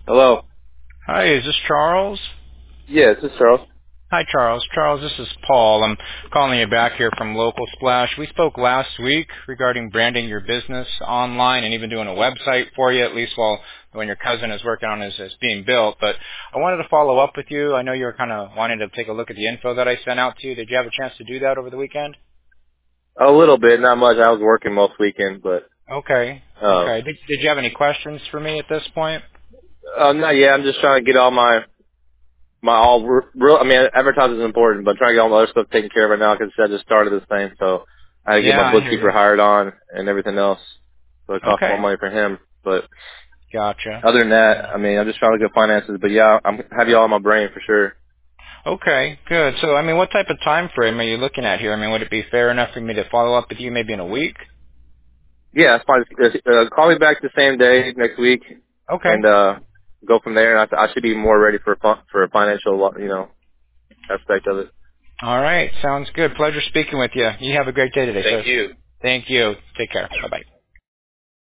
Hello. Hi, is this Charles? Yes, this is Charles. Hi, Charles. Charles, this is Paul. I'm calling you back here from Local Splash. We spoke last week regarding branding your business online and even doing a website for you, at least while when your cousin is working on his being built. But I wanted to follow up with you. I know you were kind of wanting to take a look at the info that I sent out to you. Did you have a chance to do that over the weekend? A little bit, not much. I was working most weekend, but Okay. um, Okay. Did you have any questions for me at this point? not yet. I'm just trying to get all my all real. I mean, advertising is important, but I'm trying to get all my other stuff taken care of right now because I just started this thing, so I had to get Yeah, my I hear bookkeeper you. hired on and everything else. So it costs more Okay. money for him. But Gotcha. other than that, I mean, I'm just trying to get finances. But yeah, I'm have you all in my brain for sure. Okay, good. So, I mean, what type of time frame are you looking at here? I mean, would it be fair enough for me to follow up with you maybe in a week? Yeah, it's fine. Call me back the same day next week, Okay. and go from there. And I should be more ready for a financial, aspect of it. All right. Sounds good. Pleasure speaking with you. You have a great day today, Thank sir. you. Thank you. Take care. Bye-bye.